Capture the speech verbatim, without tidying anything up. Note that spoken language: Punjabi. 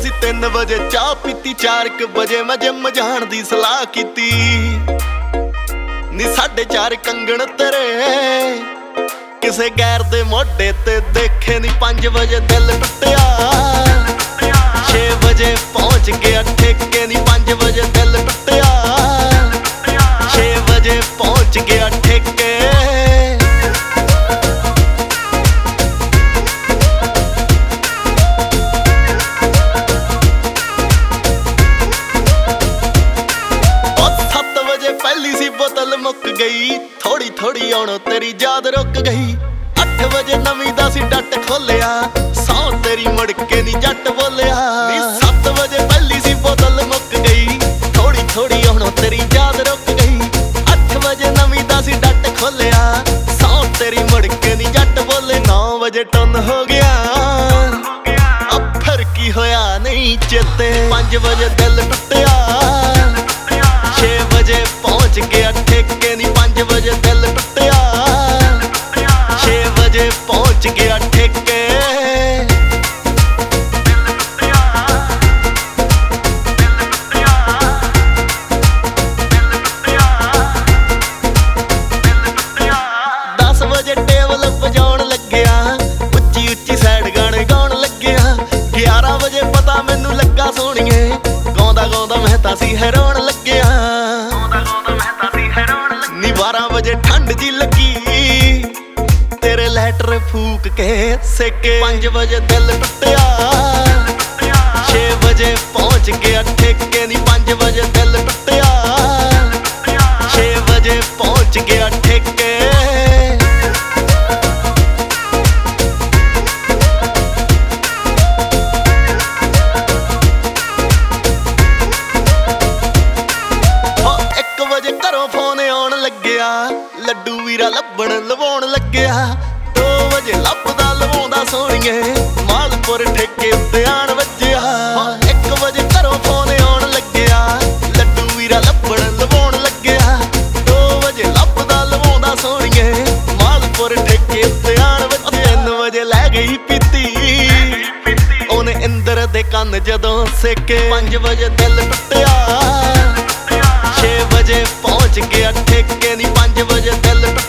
ਸੀ ਤਿੰਨ ਵਜੇ ਚਾਹ ਪੀਤੀ, ਚਾਰ ਕ ਵਜੇ ਮੈਂ ਜਿਮ ਜਾਣ ਦੀ ਸਲਾਹ ਕੀਤੀ। ਨੀ ਸਾਢੇ ਚਾਰ ਕੰਗਣ ਤੇਰੇ ਕਿਸੇ ਗੈਰ ਦੇ ਮੋਢੇ ਤੇ ਦੇਖੇ ਨੀ, ਪੰਜ ਵਜੇ ਦਿਲ ਟੁੱਟਿਆ। ਛੇ ਵਜੇ ਪਹੁੰਚ ਗਿਆ ਠੇਕੇ ਨੀ, ਪੰਜ ਵਜੇ ਦਿਲ ਟੁੱਟਿਆ। ਛੇ ਵਜੇ ਪਹੁੰਚ ਗਿਆ ਠੇਕੇ। ਸੱਤ ਵਜੇ ਪਹਿਲੀ ਸੀ ਬੋਤਲ ਮੁੱਕ ਗਈ, ਥੋੜੀ ਥੋੜੀ ਆਉਣੋਂ ਤੇਰੀ ਯਾਦ ਰੁਕ ਗਈ। ਅੱਠ ਵਜੇ ਨਵੀਂ ਦਾ ਸੀ ਡੱਟ ਖੋਲਿਆ, ਸੌ ਤੇਰੀ ਮੁੜ ਕੇ ਨੀ ਜੱਟ ਬੋਲਿਆ। ਨੀ ਸੱਤ ਵਜੇ ਪਹਿਲੀ ਸੀ ਬੋਤਲ ਮੁੱਕ ਗਈ, ਥੋੜੀ ਥੋੜੀ ਆਉਣੋਂ ਤੇਰੀ ਯਾਦ ਰੁਕ ਗਈ। ਅੱਠ ਵਜੇ ਨਵੀਂ ਦਾ ਸੀ ਡੱਟ ਖੋਲਿਆ, ਸੌ ਤੇਰੀ ਮੁੜ ਕੇ ਨੀ ਜੱਟ ਬੋਲੇ। ਨੌ ਵਜੇ ਟੁੰਨ ਹੋ ਗਿਆ, ਅਬ ਫਿਰ ਕੀ ਹੋਇਆ ਨਹੀਂ ਚੇਤੇ। ਪੰਜ ਵਜੇ ਦਿਲ ਟੁੱਟਿਆ, ਛੇ ਵਜੇ ਪਹੁੰਚ ਗਿਆ ਠੇਕੇ ਨੀ, ਪੰਜ ਵਜੇ ਦਿਲ ਟੁੱਟਿਆ। ਛੇ ਵਜੇ ਪਹੁੰਚ ਗਿਆ ਠੇਕੇ। ਦਸ ਵਜੇ ਟੇਬਲ ਵਜਾਉਣ ਲੱਗਿਆ, ਉੱਚੀ ਉੱਚੀ ਸੈਡ ਗਾਣੇ ਗਾਉਣ ਲੱਗਿਆ। ਗਿਆਰਾਂ ਵਜੇ ਪਤਾ ਮੈਨੂੰ ਲੱਗਾ ਸੋਹਣੀਏ, ਗਾਉਂਦਾ ਗਾਉਂਦਾ ਮੈਂ ਤਾਂ ਸੀ ਹੈਰਾਨ ਲੱਗਿਆ। ਨੀ ਬਾਰਾਂ ਵਜੇ ਠੰਡ ਜੀ ਲੱਗੀ, ਤੇਰੇ ਲੈਟਰ ਫੂਕ ਕੇ ਸੇਕੇ। ਪੰਜ ਵਜੇ ਦਿਲ ਟੁੱਟਿਆ, ਛੇ ਵਜੇ ਪਹੁੰਚ ਗਿਆ ਠੇਕੇ ਨੀ, ਪੰਜ ਵਜੇ ਦਿਲ ਟੁੱਟਿਆ। ਛੇ ਵਜੇ ਪਹੁੰਚ ਗਿਆ ਠੇਕੇ। ਘਰੋਂ ਫੋਨ ਆਉਣ ਲੱਗਿਆ, ਲੱਡੂ ਵੀਰਾ ਲੱਭਣ ਲਵਾਉਣ ਲੱਗਿਆ। ਦੋ ਵਜੇ ਲੱਭਦਾ ਲਵਾਉਂਦਾ ਸੋਹਣੀਏ, ਮਾਲਪੁਰ ਠੇਕੇ ਉੱਤੇ ਆਣ ਵੱਜਿਆ। ਇੱਕ ਵਜੇ ਘਰੋਂ ਫੋਨ ਆਉਣ ਲੱਗਿਆ, ਲੱਡੂ ਵੀਰਾ ਲੱਭਣ ਲਵਾਉਣ ਲੱਗਿਆ। ਦੋ ਵਜੇ ਲੱਭਦਾ ਲਵਾਉਂਦਾ ਸੋਹਣੀਏ, ਮਾਲਪੁਰ ਠੇਕੇ ਉੱਤੇ ਆਣ ਵੱਜਿਆ। ਤਿੰਨ ਵਜੇ ਲੈ ਗਈ ਪੀਤੀ, ਉਹਨੇ ਇੰਦਰ ਦੇ ਕੰਨ ਜਦੋਂ ਸੇਕੇ। ਪੰਜ ਵਜੇ ਦਿਲ ਟੁੱਟਿਆ, ਛੇ ਵਜੇ ਪਹੁੰਚ ਗਿਆ ਠੇਕੇ ਨੀ, ਪੰਜ ਵਜੇ ਦਿਲ